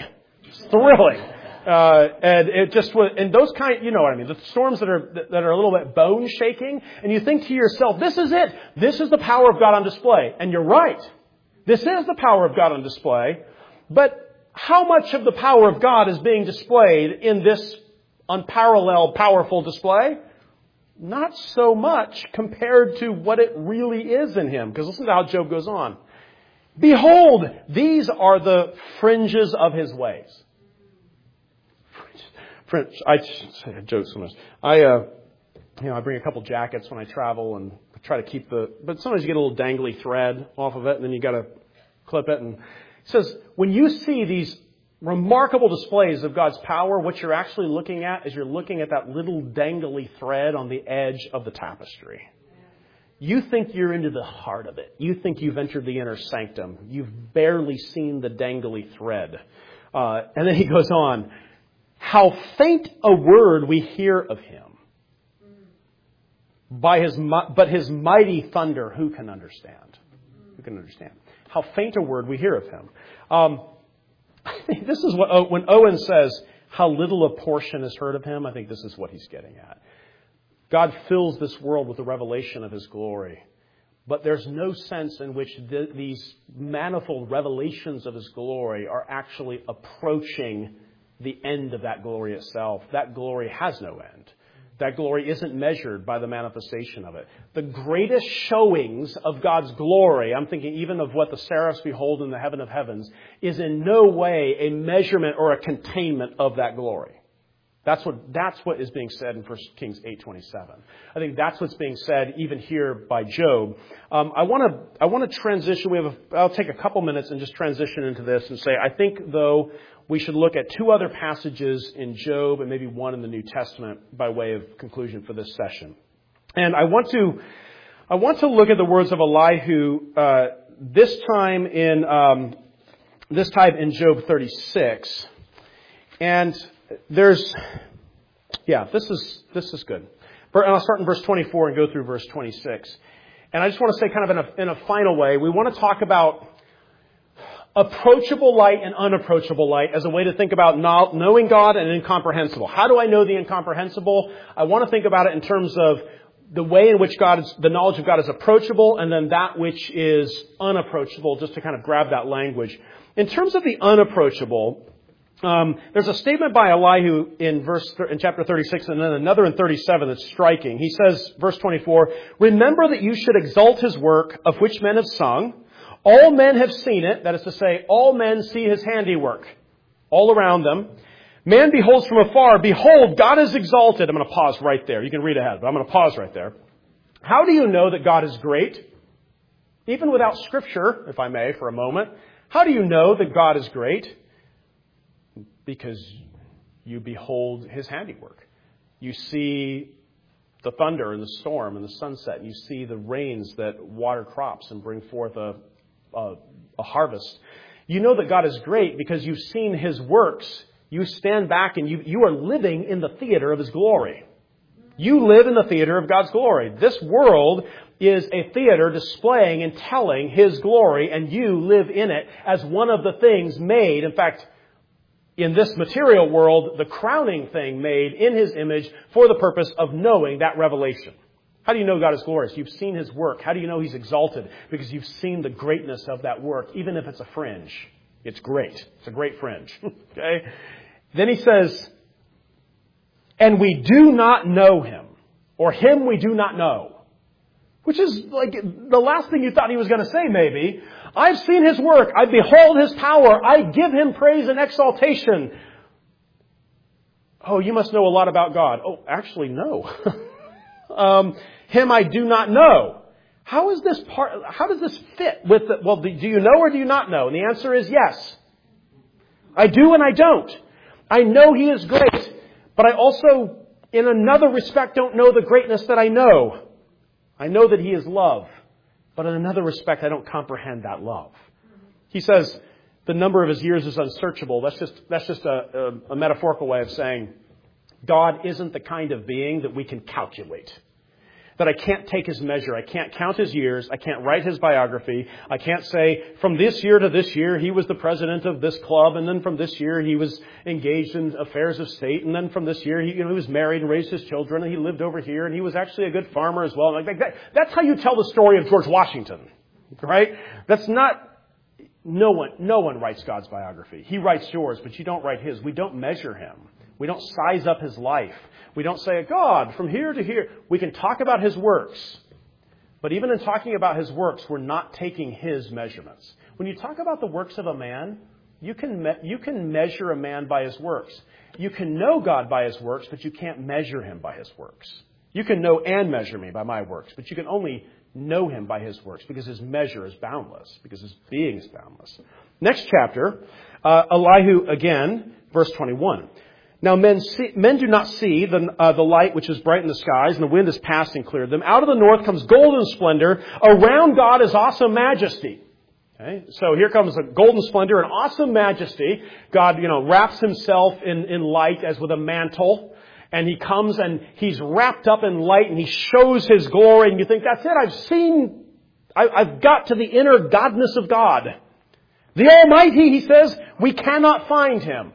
And it just was, and those kind, you know what I mean, the storms that are a little bit bone shaking, and you think to yourself, this is it. This is the power of God on display. And you're right. This is the power of God on display, but how much of the power of God is being displayed in this unparalleled, powerful display? Not so much compared to what it really is in him. Because listen to how Job goes on. Behold, these are the fringes of his ways. Fringe. I joke so much. I bring a couple jackets when I travel and try to keep but sometimes you get a little dangly thread off of it and then you got to clip it. And it says, when you see these remarkable displays of God's power, what you're actually looking at is you're looking at that little dangly thread on the edge of the tapestry. You think you're into the heart of it. You think you've entered the inner sanctum. You've barely seen the dangly thread. And then he goes on, how faint a word we hear of him. But his mighty thunder, who can understand? Who can understand? How faint a word we hear of him. I think this is what, when Owen says, how little a portion is heard of him, I think this is what he's getting at. God fills this world with the revelation of his glory. But there's no sense in which these manifold revelations of his glory are actually approaching the end of that glory itself. That glory has no end. That glory isn't measured by the manifestation of it. The greatest showings of God's glory, I'm thinking even of what the seraphs behold in the heaven of heavens, is in no way a measurement or a containment of that glory. That's what is being said in 1 Kings 8:27. I think that's what's being said even here by Job. I want to transition. I'll take a couple minutes and just transition into this and say, I think, though, we should look at two other passages in Job and maybe one in the New Testament by way of conclusion for this session. And I want to look at the words of Elihu this time in Job 36. And this is good. And I'll start in verse 24 and go through verse 26. And I just want to say kind of in a final way, we want to talk about approachable light and unapproachable light as a way to think about knowing God and incomprehensible. How do I know the incomprehensible? I want to think about it in terms of the way in which the knowledge of God is approachable, and then that which is unapproachable, just to kind of grab that language. In terms of the unapproachable, there's a statement by Elihu in chapter 36 and then another in 37 that's striking. He says, verse 24, remember that you should exalt his work of which men have sung. All men have seen it. That is to say, all men see his handiwork all around them. Man beholds from afar. Behold, God is exalted. I'm going to pause right there. You can read ahead, but I'm going to pause right there. How do you know that God is great? Even without Scripture, if I may, for a moment. How do you know that God is great? Because you behold his handiwork. You see the thunder and the storm and the sunset. And you see the rains that water crops and bring forth a harvest. You know that God is great because you've seen his works. You stand back and you are living in the theater of his glory. You live in the theater of God's glory. This world is a theater displaying and telling his glory, and you live in it as one of the things made. In fact, in this material world, the crowning thing made in his image for the purpose of knowing that revelation. How do you know God is glorious? You've seen his work. How do you know he's exalted? Because you've seen the greatness of that work, even if it's a fringe. It's great. It's a great fringe. Okay? Then he says, and we do not know him, or him we do not know. Which is like the last thing you thought he was going to say, maybe. I've seen his work. I behold his power. I give him praise and exaltation. Oh, you must know a lot about God. Oh, actually, no. Him I do not know. How does this fit with do you know or do you not know? And the answer is yes. I do and I don't. I know he is great, but I also, in another respect, don't know the greatness that I know. I know that he is love, but in another respect, I don't comprehend that love. He says the number of his years is unsearchable. That's just a metaphorical way of saying God isn't the kind of being that we can calculate. That I can't take his measure. I can't count his years. I can't write his biography. I can't say from this year to this year he was the president of this club, and then from this year he was engaged in affairs of state, and then from this year he was married and raised his children, and he lived over here, and he was actually a good farmer as well. Like that. That's how you tell the story of George Washington, right? That's not no one writes God's biography. He writes yours, but you don't write his. We don't measure him. We don't size up his life. We don't say, God, from here to here. We can talk about his works. But even in talking about his works, we're not taking his measurements. When you talk about the works of a man, you can measure a man by his works. You can know God by his works, but you can't measure him by his works. You can know and measure me by my works, but you can only know him by his works because his measure is boundless, because his being is boundless. Next chapter, Elihu again, verse 21. Now men do not see the light which is bright in the skies, and the wind is passing clear. Them out of the north comes golden splendor. Around God is awesome majesty. Okay? So here comes a golden splendor and awesome majesty. God, wraps himself in light as with a mantle. And he comes and he's wrapped up in light and he shows his glory. And you think, that's it. I've got to the inner godness of God. The Almighty, he says, we cannot find him.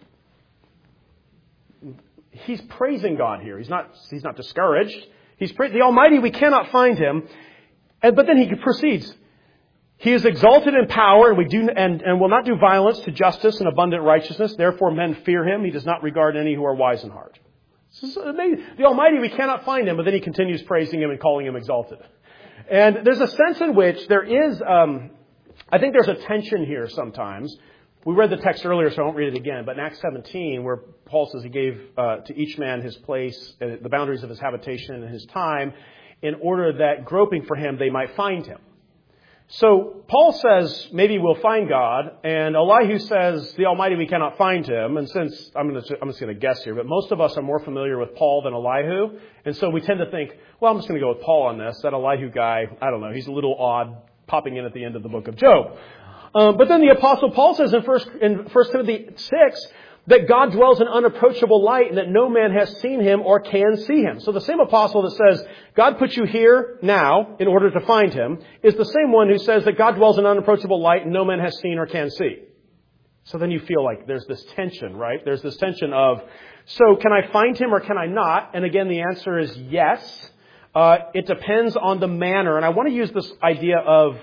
He's praising God here. He's not discouraged. He's praising the Almighty, we cannot find him. But then he proceeds. He is exalted in power and will not do violence to justice and abundant righteousness. Therefore men fear him. He does not regard any who are wise in heart. This is amazing. The Almighty, we cannot find him, but then he continues praising him and calling him exalted. And there's a sense in which there is, I think there's a tension here sometimes. We read the text earlier, so I won't read it again. But in Acts 17, where Paul says he gave to each man his place, the boundaries of his habitation and his time, in order that groping for him, they might find him. So Paul says, maybe we'll find God, and Elihu says, the Almighty, we cannot find him. And since, I'm just going to guess here, but most of us are more familiar with Paul than Elihu. And so we tend to think, well, I'm just going to go with Paul on this. That Elihu guy, I don't know, he's a little odd, popping in at the end of the book of Job. But then the Apostle Paul says in 1 Timothy 6 that God dwells in unapproachable light and that no man has seen him or can see him. So the same apostle that says God put you here now in order to find him is the same one who says that God dwells in unapproachable light and no man has seen or can see. So then you feel like there's this tension, right? There's this tension of, so can I find him or can I not? And again, the answer is yes. It depends on the manner. And I want to use this idea of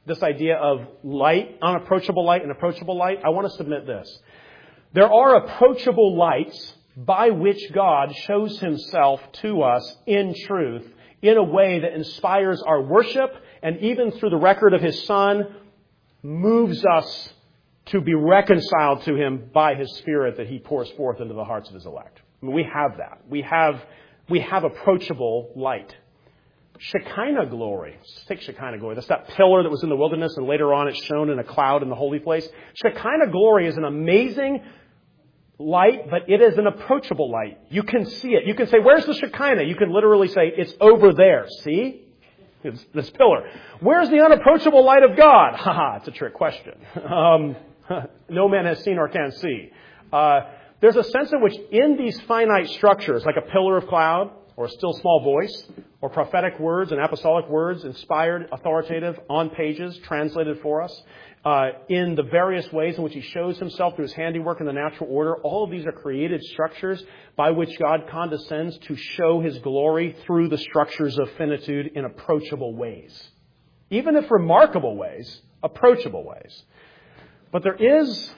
light, unapproachable light and approachable light. I want to submit this. There are approachable lights by which God shows himself to us in truth in a way that inspires our worship and even through the record of his Son moves us to be reconciled to him by his Spirit that he pours forth into the hearts of his elect. I mean, we have that. We have approachable light. Shekinah glory. Let's take Shekinah glory. That's that pillar that was in the wilderness and later on it's shown in a cloud in the holy place. Shekinah glory is an amazing light, but it is an approachable light. You can see it. You can say, where's the Shekinah? You can literally say, it's over there. See? It's this pillar. Where's the unapproachable light of God? Haha, it's a trick question. No man has seen or can see. There's a sense in which in these finite structures, like a pillar of cloud, or a still small voice, or prophetic words and apostolic words, inspired, authoritative, on pages, translated for us, in the various ways in which he shows himself through his handiwork in the natural order. All of these are created structures by which God condescends to show his glory through the structures of finitude in approachable ways. Even if remarkable ways, approachable ways. But there is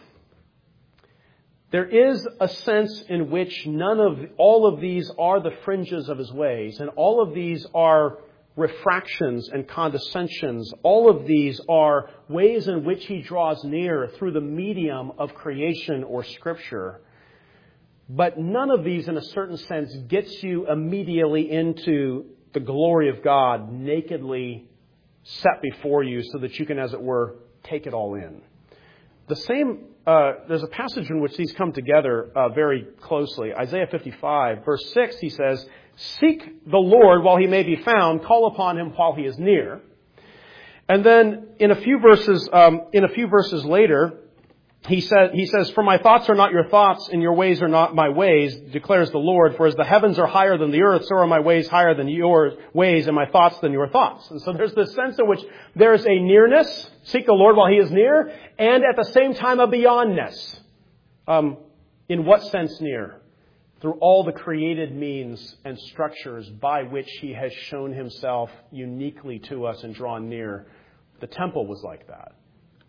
a sense in which all of these are the fringes of his ways, and all of these are refractions and condescensions. All of these are ways in which he draws near through the medium of creation or Scripture. But none of these, in a certain sense, gets you immediately into the glory of God nakedly set before you so that you can, as it were, take it all in. There's a passage in which these come together very closely. Isaiah 55, verse 6, he says, "Seek the Lord while he may be found, call upon him while he is near." And then in a few verses later, he says, "For my thoughts are not your thoughts, and your ways are not my ways, declares the Lord. For as the heavens are higher than the earth, so are my ways higher than your ways, and my thoughts than your thoughts." And so there's this sense in which there's a nearness, seek the Lord while he is near, and at the same time a beyondness. In what sense near? Through all the created means and structures by which he has shown himself uniquely to us and drawn near. The temple was like that.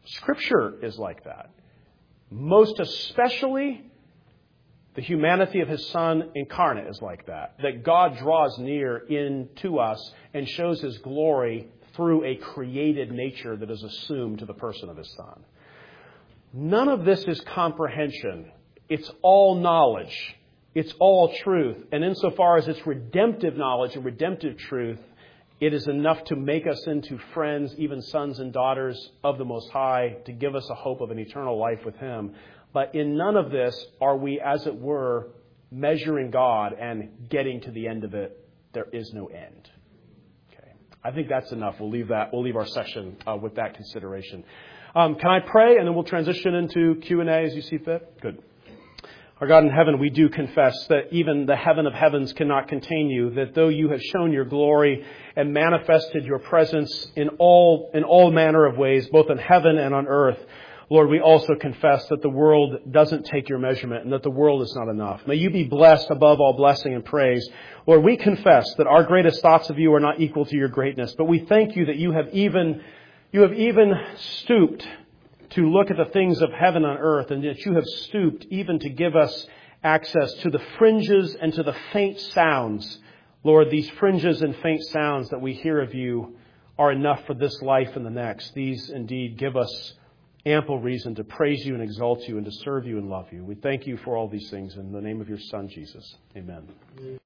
Scripture is like that. Most especially, the humanity of His Son incarnate is like that. That God draws near into us and shows His glory through a created nature that is assumed to the person of His Son. None of this is comprehension. It's all knowledge. It's all truth. And insofar as it's redemptive knowledge and redemptive truth, it is enough to make us into friends, even sons and daughters of the Most High, to give us a hope of an eternal life with Him. But in none of this are we, as it were, measuring God and getting to the end of it. There is no end. Okay, I think that's enough. We'll leave that. We'll leave our session with that consideration. Can I pray, and then we'll transition into Q&A as you see fit? Good. Our God in heaven, we do confess that even the heaven of heavens cannot contain you, that though you have shown your glory and manifested your presence in all manner of ways, both in heaven and on earth, Lord, we also confess that the world doesn't take your measurement and that the world is not enough. May you be blessed above all blessing and praise. Lord, we confess that our greatest thoughts of you are not equal to your greatness, but we thank you that you have even stooped to look at the things of heaven and earth, and that you have stooped even to give us access to the fringes and to the faint sounds. Lord, these fringes and faint sounds that we hear of you are enough for this life and the next. These indeed give us ample reason to praise you and exalt you and to serve you and love you. We thank you for all these things in the name of your Son, Jesus. Amen.